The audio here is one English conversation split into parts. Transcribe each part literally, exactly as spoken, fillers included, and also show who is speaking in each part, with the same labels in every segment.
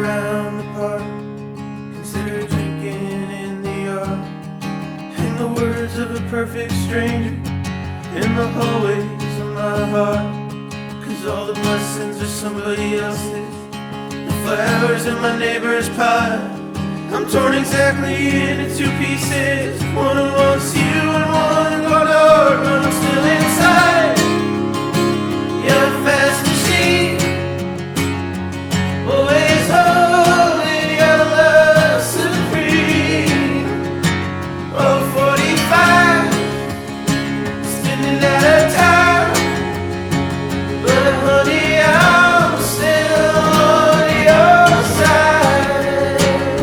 Speaker 1: around the park, consider drinking in the yard, and the words of a perfect stranger in the hallways of my heart. Cause all the blessings are somebody else's, the flowers in my neighbor's pie. I'm torn exactly into two pieces, one who wants you and one got hard, but I'm still inside. You're a fast machine, always holding your love supreme. Oh, forty-five, spinning out of time, but honey, I'm still on your side.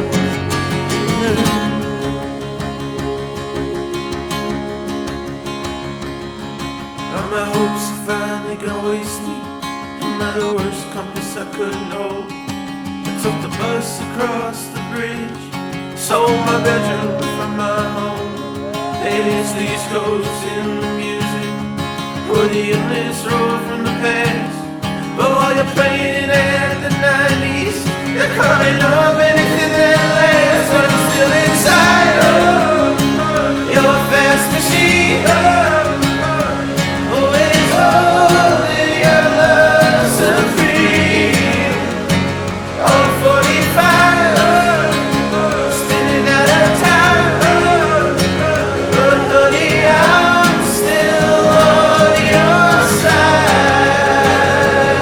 Speaker 1: Now my hopes are finally gonna waste me, no matter the worst compass I couldn't hold. I took the bus across the bridge, sold my bedroom from my home. It's the East Coast in the music, or the endless road from the past. But while you're playing at the nineties, you're calling up anything that lasts. But I'm still inside. Oh, you're a fast machine, oh, always holding your love supreme. Oh, forty-five, spinning out of time, but honey, I'm still on your side.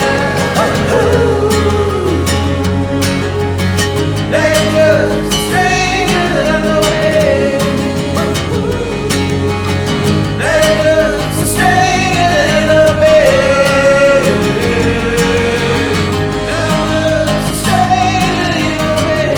Speaker 1: They're just strangers in the way. They're just strangers in the bed. They're just strangers in the bed.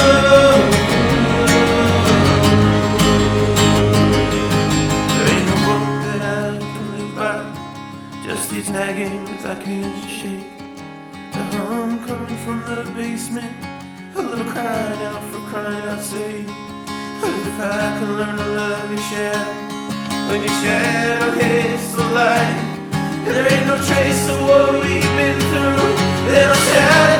Speaker 1: There ain't no book that I can live by, just these naggings I can't shake. The hum coming from the basement, a little crying out for crying out sake. If I can learn to love your shadow, when your shadow hits the light, and there ain't no trace of what we've been through, then I'll shadow